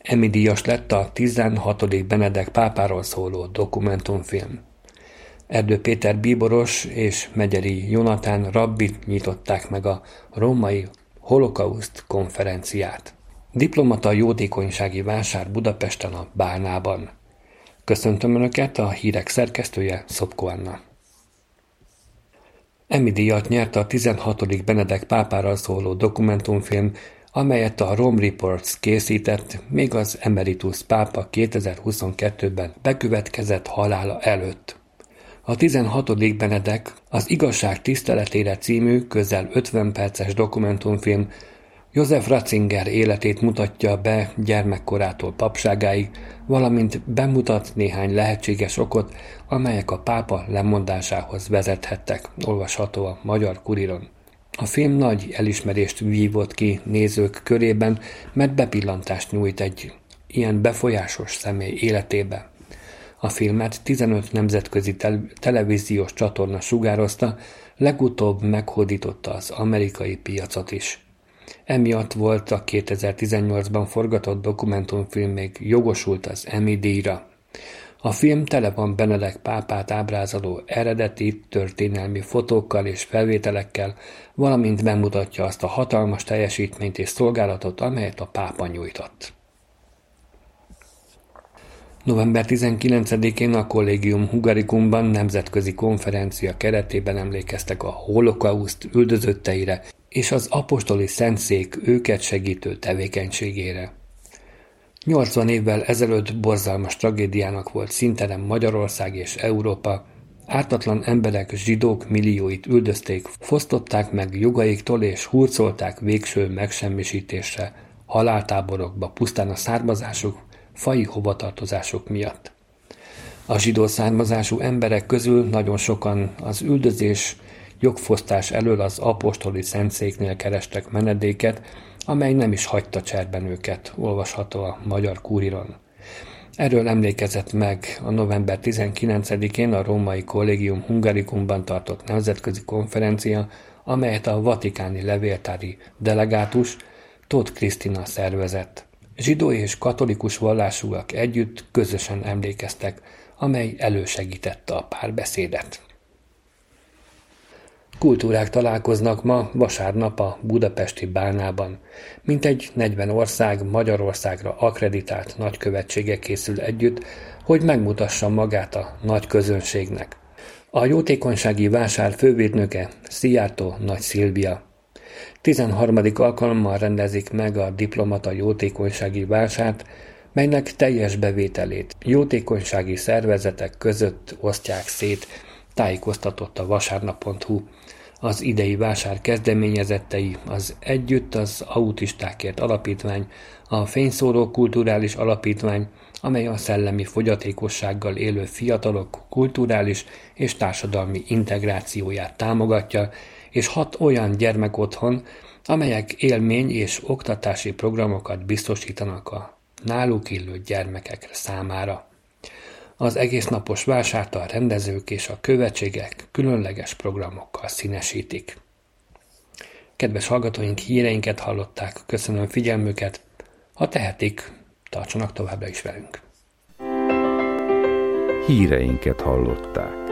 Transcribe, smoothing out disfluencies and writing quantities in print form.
Emmy-díjas lett a 16. Benedek pápáról szóló dokumentumfilm. Erdő Péter bíboros és Megyeri Jonatán rabbit nyitották meg a római holokauszt konferenciát. Diplomata jótékonysági vásár Budapesten a Bálnában. Köszöntöm Önöket, a hírek szerkesztője Szopko Anna. Emmy-díjat nyert a 16. Benedek pápáról szóló dokumentumfilm, amelyet a Rome Reports készített, még az emeritus pápa 2022-ben bekövetkezett halála előtt. A 16. Benedek az Igazság tiszteletére című közel 50 perces dokumentumfilm Josef Ratzinger életét mutatja be gyermekkorától papságáig, valamint bemutat néhány lehetséges okot, amelyek a pápa lemondásához vezethettek, olvasható a Magyar Kuriron. A film nagy elismerést vívott ki nézők körében, mert bepillantást nyújt egy ilyen befolyásos személy életébe. A filmet 15 nemzetközi televíziós csatorna sugározta, legutóbb meghódította az amerikai piacot is. Emiatt volt a 2018-ban forgatott dokumentumfilm még jogosult az Emmy-díjra. A film tele van Benedek pápát ábrázoló eredeti történelmi fotókkal és felvételekkel, valamint bemutatja azt a hatalmas teljesítményt és szolgálatot, amelyet a pápa nyújtott. November 19-én a Collegium Hungaricumban nemzetközi konferencia keretében emlékeztek a holokauszt üldözötteire és az apostoli szentszék őket segítő tevékenységére. 80 évvel ezelőtt borzalmas tragédiának volt színtelen Magyarország és Európa, ártatlan emberek, zsidók millióit üldözték, fosztották meg jogaiktól és hurcolták végső megsemmisítésre, haláltáborokba pusztán a származásuk, faji hovatartozásuk miatt. A zsidó származású emberek közül nagyon sokan az üldözés, jogfosztás elől az apostoli szentszéknél kerestek menedéket, amely nem is hagyta cserben őket, olvasható a Magyar Kuriron. Erről emlékezett meg a november 19-én a római Collegium Hungaricumban tartott nemzetközi konferencia, amelyet a vatikáni levéltári delegátus Tóth Krisztina szervezett. Zsidó és katolikus vallásúak együtt közösen emlékeztek, amely elősegítette a párbeszédet. Kultúrák találkoznak ma vasárnap a budapesti Bálnában. Mintegy 40 ország Magyarországra akkreditált nagykövetsége készül együtt, hogy megmutassa magát a nagy közönségnek. A jótékonysági vásár fővédnöke Szijjártó Nagy Szilvia. 13. alkalommal rendezik meg a diplomata jótékonysági vásárt, melynek teljes bevételét jótékonysági szervezetek között osztják szét, tájékoztatott a vasárnap.hu. Az idei vásár kezdeményezettei az Együtt az Autistákért Alapítvány, a Fényszóró Kulturális Alapítvány, amely a szellemi fogyatékossággal élő fiatalok kulturális és társadalmi integrációját támogatja, és 6 olyan gyermekotthon, amelyek élmény- és oktatási programokat biztosítanak a náluk illő gyermekek számára. Az egésznapos vásárt a rendezők és a követségek különleges programokkal színesítik. Kedves hallgatóink, híreinket hallották, köszönöm figyelmüket, ha tehetik, tartsanak továbbra is velünk. Híreinket hallották.